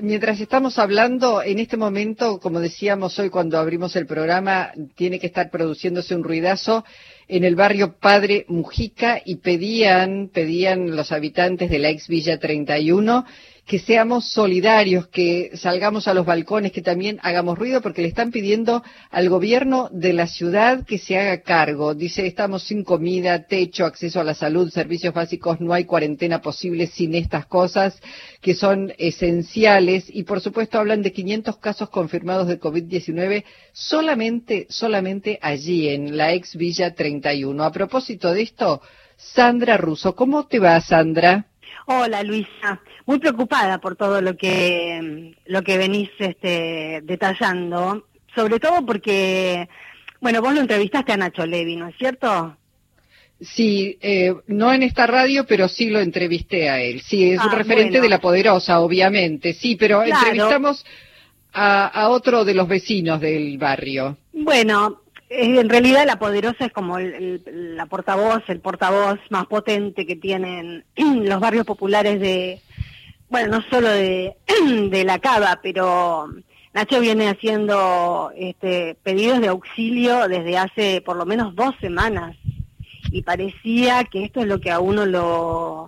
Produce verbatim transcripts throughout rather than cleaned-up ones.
mientras estamos hablando, en este momento, como decíamos hoy cuando abrimos el programa, tiene que estar produciéndose un ruidazo en el barrio Padre Mujica y pedían, pedían los habitantes de la ex Villa treinta y uno que seamos solidarios, que salgamos a los balcones, que también hagamos ruido, porque le están pidiendo al gobierno de la ciudad que se haga cargo. Dice, estamos sin comida, techo, acceso a la salud, servicios básicos, no hay cuarentena posible sin estas cosas que son esenciales. Y por supuesto hablan de quinientos casos confirmados de COVID diecinueve solamente, solamente allí, en la ex Villa treinta y uno. A propósito de esto, Sandra Russo, ¿cómo te va, Sandra? Hola, Luisa. Muy preocupada por todo lo que lo que venís este, detallando, sobre todo porque, bueno, vos lo entrevistaste a Nacho Levi, ¿no es cierto? Sí, eh, no en esta radio, pero sí lo entrevisté a él. Sí, es ah, un referente bueno. de La Poderosa, obviamente, sí, pero Claro. entrevistamos a, a otro de los vecinos del barrio. Bueno, en realidad La Poderosa es como el, el, la portavoz, el portavoz más potente que tienen los barrios populares de, bueno, no solo de, de La Cava, pero Nacho viene haciendo este, pedidos de auxilio desde hace por lo menos dos semanas y parecía que esto es lo que a uno lo,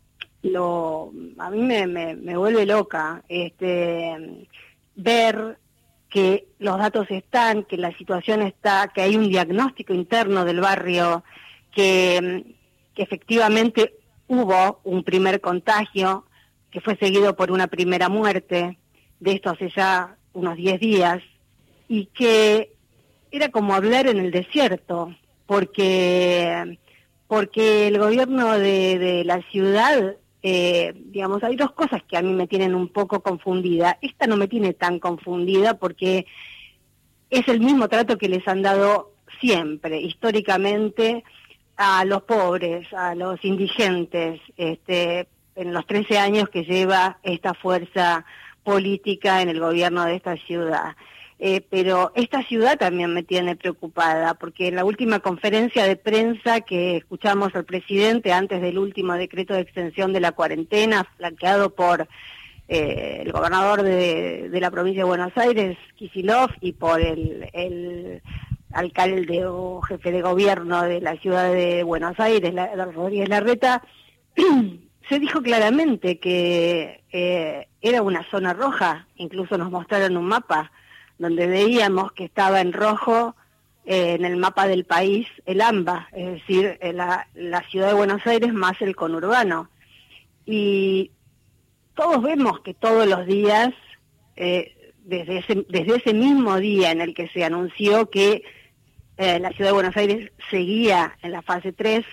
lo a mí me, me, me vuelve loca, este, ver que los datos están, que la situación está, que hay un diagnóstico interno del barrio, que, que efectivamente hubo un primer contagio, que fue seguido por una primera muerte, de esto hace ya unos diez días, y que era como hablar en el desierto, porque, porque el gobierno de, de la ciudad, Eh, digamos, hay dos cosas que a mí me tienen un poco confundida. Esta no me tiene tan confundida porque es el mismo trato que les han dado siempre, históricamente, a los pobres, a los indigentes, este, en los trece años que lleva esta fuerza política en el gobierno de esta ciudad. Eh, pero esta ciudad también me tiene preocupada, porque en la última conferencia de prensa que escuchamos al presidente antes del último decreto de extensión de la cuarentena, flanqueado por eh, el gobernador de, de la provincia de Buenos Aires, Kicillof, y por el, el alcalde o jefe de gobierno de la ciudad de Buenos Aires, la, la Rodríguez Larreta, se dijo claramente que eh, era una zona roja, incluso nos mostraron un mapa donde veíamos que estaba en rojo eh, en el mapa del país el AMBA, es decir, la, la ciudad de Buenos Aires más el conurbano. Y todos vemos que todos los días, eh, desde, ese, desde ese mismo día en el que se anunció que eh, la ciudad de Buenos Aires seguía en la fase tres,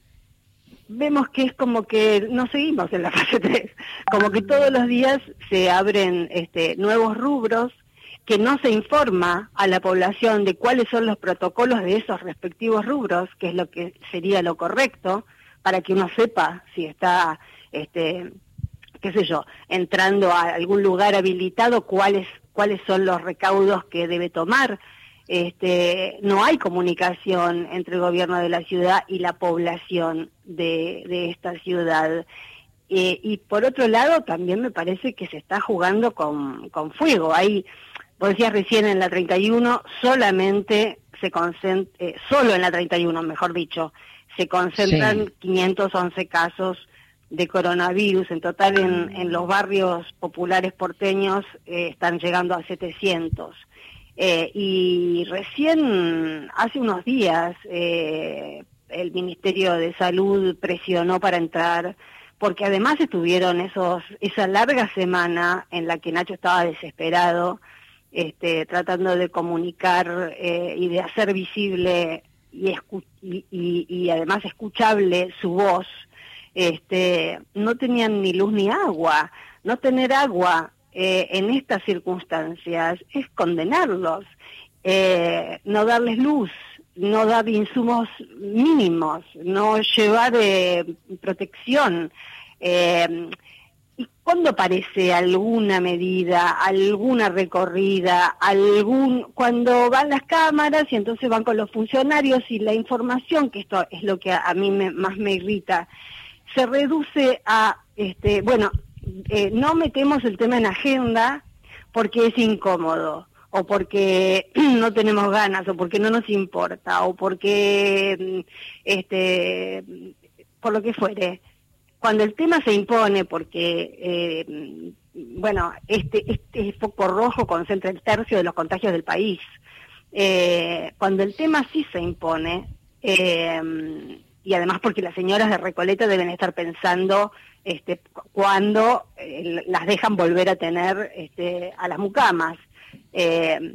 vemos que es como que no seguimos en la fase tres, como que todos los días se abren este, nuevos rubros, que no se informa a la población de cuáles son los protocolos de esos respectivos rubros, que es lo que sería lo correcto, para que uno sepa si está, este, qué sé yo, entrando a algún lugar habilitado, cuáles cuáles son los recaudos que debe tomar. Este, no hay comunicación entre el gobierno de la ciudad y la población de, de esta ciudad. Eh, y por otro lado, también me parece que se está jugando con, con fuego. Hay, vos decías recién en la treinta y uno, solamente se concentran, eh, solo en la treinta y uno, mejor dicho, se concentran sí. quinientos once casos de coronavirus. En total, en, en los barrios populares porteños eh, están llegando a setecientos. Eh, y recién, hace unos días, eh, el Ministerio de Salud presionó para entrar, porque además estuvieron esos esa larga semana en la que Nacho estaba desesperado, este, tratando de comunicar eh, y de hacer visible y, escu y, y, y además escuchable su voz. Este, no tenían ni luz ni agua. No tener agua eh, en estas circunstancias es condenarlos, eh, no darles luz, no dar insumos mínimos, no llevar eh, protección. Eh, ¿Y cuándo aparece alguna medida, alguna recorrida, algún cuando van las cámaras y entonces van con los funcionarios y la información, que esto es lo que a, a mí me, más me irrita, se reduce a, este, bueno, eh, no metemos el tema en agenda porque es incómodo, o porque no tenemos ganas, o porque no nos importa, o porque, este, por lo que fuere. Cuando el tema se impone, porque, eh, bueno, este, este foco rojo concentra el tercio de los contagios del país, eh, cuando el tema sí se impone, eh, y además porque las señoras de Recoleta deben estar pensando este, cuándo eh, las dejan volver a tener este, a las mucamas. Eh,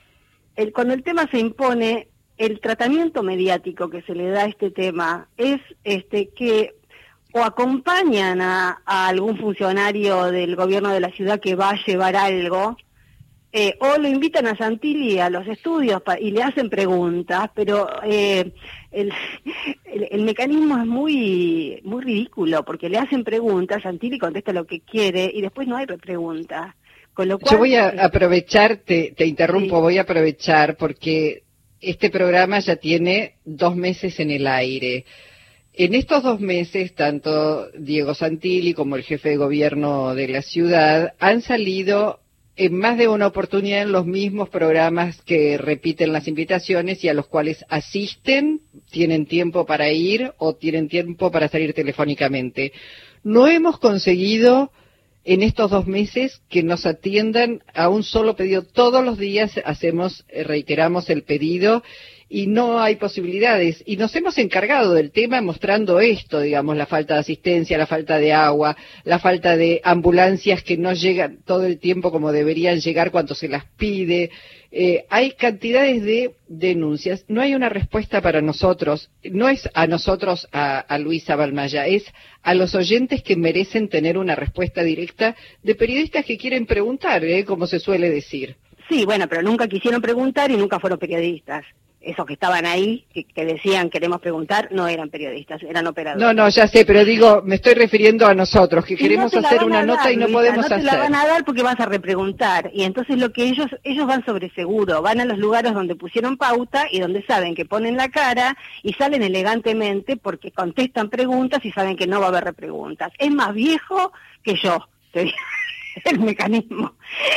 el, cuando el tema se impone, el tratamiento mediático que se le da a este tema es este, que o acompañan a, a algún funcionario del gobierno de la ciudad que va a llevar algo, eh, o lo invitan a Santilli a los estudios pa, y le hacen preguntas, pero eh, el, el, el mecanismo es muy muy ridículo, porque le hacen preguntas, Santilli contesta lo que quiere y después no hay preguntas. Con lo cual, yo voy a aprovechar, te, te interrumpo, sí. voy a aprovechar porque este programa ya tiene dos meses en el aire. En estos dos meses, tanto Diego Santilli como el jefe de gobierno de la ciudad han salido en más de una oportunidad en los mismos programas que repiten las invitaciones y a los cuales asisten, tienen tiempo para ir o tienen tiempo para salir telefónicamente. No hemos conseguido en estos dos meses que nos atiendan a un solo pedido. Todos los días hacemos, reiteramos el pedido y no hay posibilidades. Y nos hemos encargado del tema mostrando esto, digamos, la falta de asistencia, la falta de agua, la falta de ambulancias que no llegan todo el tiempo como deberían llegar cuando se las pide. Eh, hay cantidades de denuncias. No hay una respuesta para nosotros. No es a nosotros, a, a Luisa Balmaya, es a los oyentes que merecen tener una respuesta directa de periodistas que quieren preguntar, ¿eh? Como se suele decir. Sí, bueno, pero nunca quisieron preguntar y nunca fueron periodistas. Esos que estaban ahí, que, que decían queremos preguntar, no eran periodistas, eran operadores. No, no, ya sé, pero digo, me estoy refiriendo a nosotros, que y queremos no hacer una dar, nota y no Luisa, podemos hacer. No te la van a dar porque vas a repreguntar, y entonces lo que ellos, ellos van sobre seguro, van a los lugares donde pusieron pauta y donde saben que ponen la cara y salen elegantemente porque contestan preguntas y saben que no va a haber repreguntas. Es más viejo que yo, te digo, el mecanismo.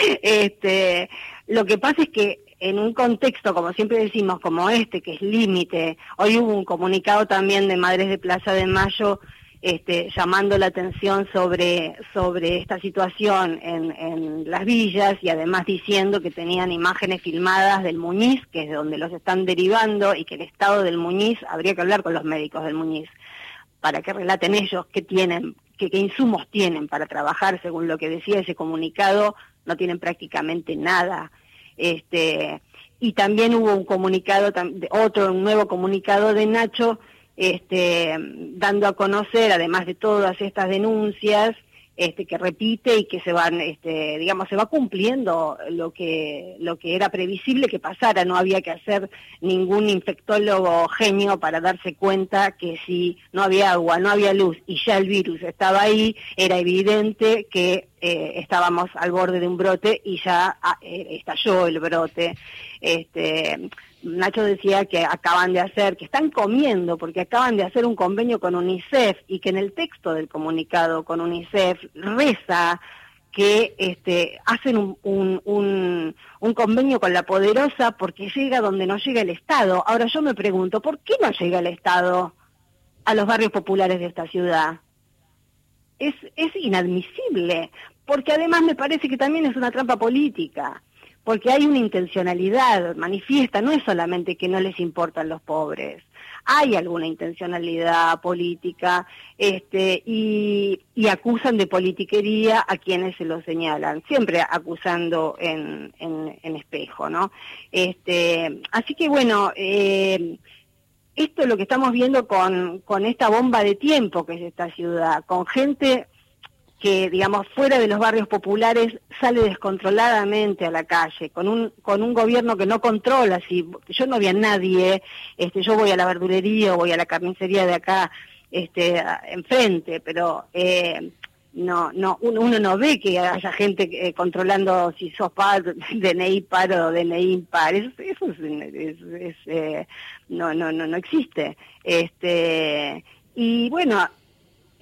Este, lo que pasa es que en un contexto, como siempre decimos, como este, que es límite, hoy hubo un comunicado también de Madres de Plaza de Mayo este, llamando la atención sobre, sobre esta situación en, en las villas y además diciendo que tenían imágenes filmadas del Muñiz, que es de donde los están derivando, y que el estado del Muñiz, habría que hablar con los médicos del Muñiz, para que relaten ellos qué tienen, qué, qué insumos tienen para trabajar, según lo que decía ese comunicado, no tienen prácticamente nada. Este, y también hubo un comunicado, otro, un nuevo comunicado de Nacho, este, dando a conocer, además de todas estas denuncias, este, que repite y que se van, este, digamos, se va cumpliendo lo que, lo que era previsible que pasara. No había que hacer ningún infectólogo genio para darse cuenta que si no había agua, no había luz y ya el virus estaba ahí, era evidente que eh, estábamos al borde de un brote y ya eh, estalló el brote. Este, Nacho decía que acaban de hacer, que están comiendo, porque acaban de hacer un convenio con UNICEF y que en el texto del comunicado con UNICEF reza que este, hacen un, un, un, un convenio con la Poderosa porque llega donde no llega el Estado. Ahora yo me pregunto, ¿por qué no llega el Estado a los barrios populares de esta ciudad? Es, es inadmisible, porque además me parece que también es una trampa política. Porque hay una intencionalidad manifiesta, no es solamente que no les importan los pobres, hay alguna intencionalidad política, este, y, y acusan de politiquería a quienes se lo señalan, siempre acusando en, en, en espejo, ¿no? Este, así que bueno, eh, esto es lo que estamos viendo con, con esta bomba de tiempo que es esta ciudad, con gente que, digamos, fuera de los barrios populares sale descontroladamente a la calle, con un con un gobierno que no controla. Si yo no vi a nadie, este, yo voy a la verdulería o voy a la carnicería de acá, este, enfrente, pero eh, no no uno, uno no ve que haya gente eh, controlando si sos par, D N I par o D N I impar. Eso, eso es, es, es eh, no no no no existe. Este, y bueno,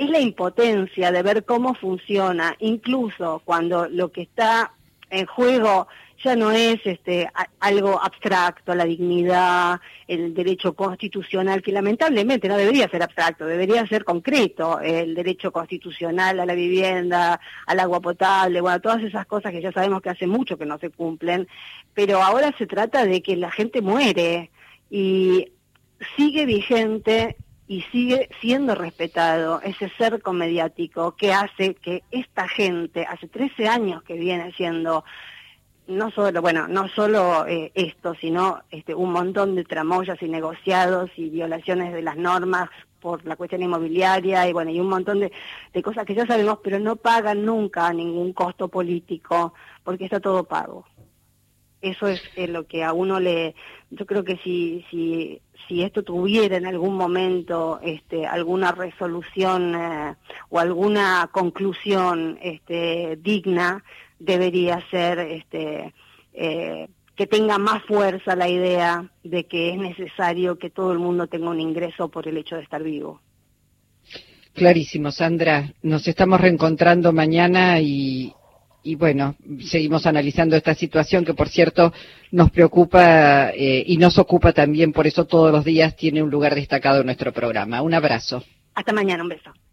es la impotencia de ver cómo funciona, incluso cuando lo que está en juego ya no es este a, algo abstracto, la dignidad, el derecho constitucional, que lamentablemente no debería ser abstracto, debería ser concreto, el derecho constitucional a la vivienda, al agua potable, bueno, todas esas cosas que ya sabemos que hace mucho que no se cumplen, pero ahora se trata de que la gente muere y sigue vigente y sigue siendo respetado ese cerco mediático que hace que esta gente, hace trece años que viene siendo, no solo, bueno, no solo eh, esto, sino este, un montón de tramoyas y negociados y violaciones de las normas por la cuestión inmobiliaria y bueno, y un montón de, de cosas que ya sabemos, pero no pagan nunca ningún costo político, porque está todo pago. Eso es eh, lo que a uno le, yo creo que si si si esto tuviera en algún momento este alguna resolución eh, o alguna conclusión este digna, debería ser este eh, que tenga más fuerza la idea de que es necesario que todo el mundo tenga un ingreso por el hecho de estar vivo. Clarísimo, Sandra. Nos estamos reencontrando mañana y Y bueno, seguimos analizando esta situación que, por cierto, nos preocupa eh, y nos ocupa también, por eso todos los días tiene un lugar destacado en nuestro programa. Un abrazo. Hasta mañana, un beso.